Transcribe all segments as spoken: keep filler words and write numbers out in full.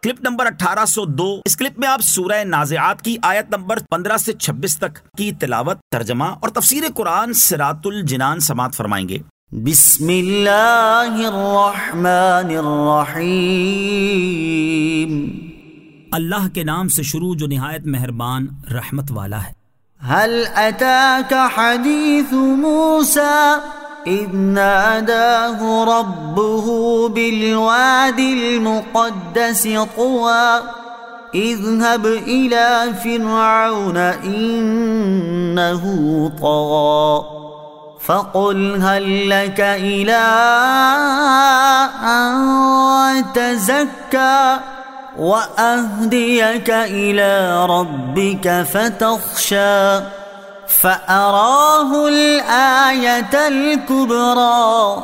Clip number اٹھارہ سو دو۔ اس clip میں آپ سورہ نازعات کی آیت نمبر پندرہ سے چھبیس تک کی تلاوت، ترجمہ اور تفسیر قرآن صراط الجنان سماعت فرمائیں گے۔ بسم اللہ الرحمن الرحیم، اللہ کے نام سے شروع جو نہایت مہربان رحمت والا ہے۔ هل اتاك حدیث موسیٰ اذ ناداه ربه بالواد المقدس طوى اذهب الى فرعون انه طغى فقل هل لك الى ان تزكى وأهديك إلى ربك فتخشى فأراه الآية الكبرى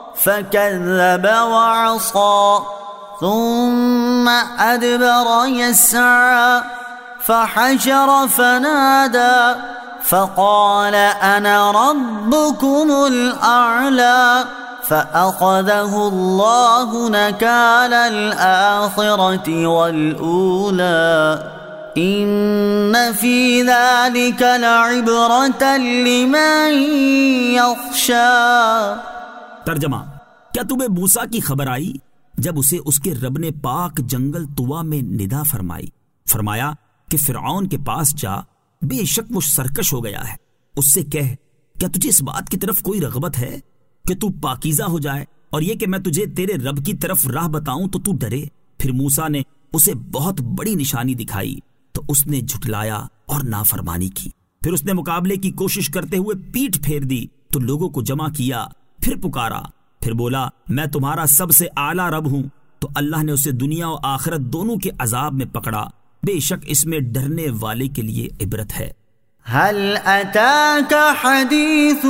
فكذب وعصى ثم أدبر يسعى فحشر فنادى فقال أنا ربكم الأعلى فأخذه الله نكال الآخرة والأولى إن في ذلك لعبرة لمن يخشى۔ ترجمہ، کیا تمہیں موسیٰ کی خبر آئی جب اسے اس کے رب نے پاک جنگل طوا میں ندا فرمائی، فرمایا کہ فرعون کے پاس جا، بے شک وہ سرکش ہو گیا ہے، اس سے کہہ کیا تجھے اس بات کی طرف کوئی رغبت ہے کہ تو پاکیزہ ہو جائے اور یہ کہ میں تجھے تیرے رب کی طرف راہ بتاؤں تو تو ڈرے۔ پھر موسیٰ نے اسے بہت بڑی نشانی دکھائی تو اس نے جھٹلایا اور نافرمانی کی۔ پھر اس نے مقابلے کی کوشش کرتے ہوئے پیٹھ پھیر دی تو لوگوں کو جمع کیا، پھر پکارا، پھر بولا میں تمہارا سب سے اعلیٰ رب ہوں، تو اللہ نے اسے دنیا و آخرت دونوں کے عذاب میں پکڑا، بے شک اس میں ڈرنے والے کے لیے عبرت ہے۔ هل اتاك حدیث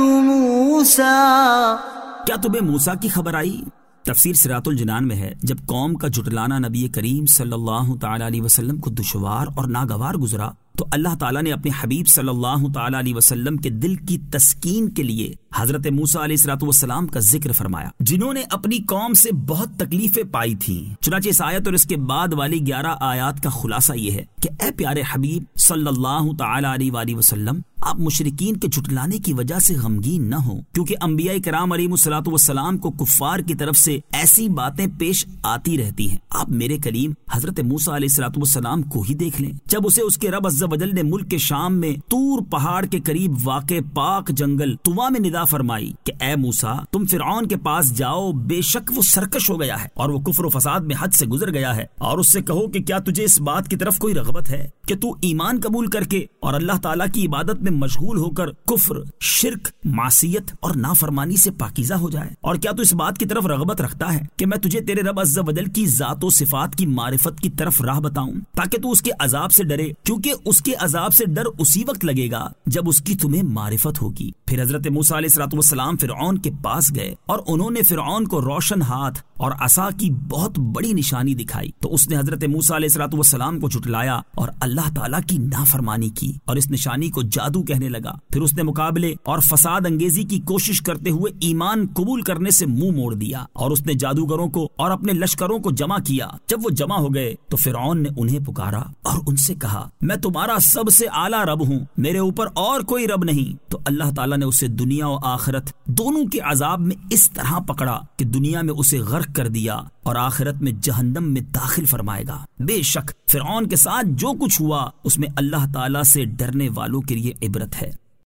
موسیٰ، کیا تمہیں موسیٰ کی خبر آئی؟ تفسیر صراط الجنان میں ہے جب قوم کا جھٹلانا نبی کریم صلی اللہ تعالی علیہ وسلم کو دشوار اور ناگوار گزرا تو اللہ تعالیٰ نے اپنے حبیب صلی اللہ تعالی علیہ وسلم کے دل کی تسکین کے لیے حضرت موسیٰ علیہ الصلوۃ والسلام کا ذکر فرمایا، جنہوں نے اپنی قوم سے بہت تکلیفیں پائی تھیں۔ چنانچہ اس آیت اور اس کے بعد والی گیارہ آیات کا خلاصہ یہ ہے کہ اے پیارے حبیب صلی اللہ تعالی علیہ وآلہ وسلم، آپ مشرکین کے جھٹلانے کی وجہ سے غمگین نہ ہوں، کیونکہ انبیاء کرام علیہ الصلوۃ والسلام کو کفار کی طرف سے ایسی باتیں پیش آتی رہتی ہیں۔ آپ میرے کلیم حضرت موسیٰ علیہ الصلوۃ والسلام کو ہی دیکھ لیں، جب اسے اس کے رب عز و جل نے ملک کے شام میں طور پہاڑ کے قریب واقع پاک جنگل طوا میں ندا فرمائی کہ اے موسیٰ تم فرعون کے پاس جاؤ، بے شک وہ سرکش ہو گیا ہے اور وہ کفر و فساد میں حد سے گزر گیا ہے، اور اس سے کہو کہ کیا تجھے اس بات کی طرف کوئی رغبت ہے کہ تو ایمان قبول کر کے اور اللہ تعالیٰ کی عبادت میں مشغول ہو کر کفر، شرک، معصیت اور نافرمانی سے پاکیزہ ہو جائے، اور کیا تو اس بات کی طرف رغبت رکھتا ہے کہ میں تجھے تیرے رب عز و جل کی ذات و صفات کی معرفت کی طرف راہ بتاؤں تاکہ تو اس کے عذاب سے ڈرے، کیونکہ اس کے عذاب سے ڈر اسی وقت لگے گا جب اس کی تمہیں معرفت ہوگی۔ پھر حضرت موسیٰ علیہ الصلوۃ والسلام فرعون کے پاس گئے اور انہوں نے فرعون کو روشن ہاتھ اور عصا کی بہت بڑی نشانی دکھائی تو اس نے حضرت موسیٰ علیہ الصلوۃ والسلام کو جھٹلایا اور اللہ تعالیٰ کی نافرمانی کی اور اس نشانی کو جادو کہنے لگا۔ پھر اس نے مقابلے اور فساد انگیزی کی کوشش کرتے ہوئے ایمان قبول کرنے سے منہ موڑ دیا اور اس نے جادوگروں کو اور اپنے لشکروں کو جمع کیا۔ جب وہ جمع ہو گئے تو فرعون نے انہیں پکارا اور ان سے کہا میں تمہارا سب سے اعلیٰ رب ہوں، میرے اوپر اور کوئی رب نہیں۔ تو اللہ تعالیٰ نے اسے دنیا و آخرت دونوں کے عذاب میں اس طرح پکڑا کہ دنیا میں اسے غرق کر دیا اور آخرت میں جہنم میں داخل فرمائے گا۔ بے شک فرعون کے ساتھ جو کچھ ہوا اس میں اللہ تعالیٰ سے ڈرنے والوں کے لیے عبرت ہے۔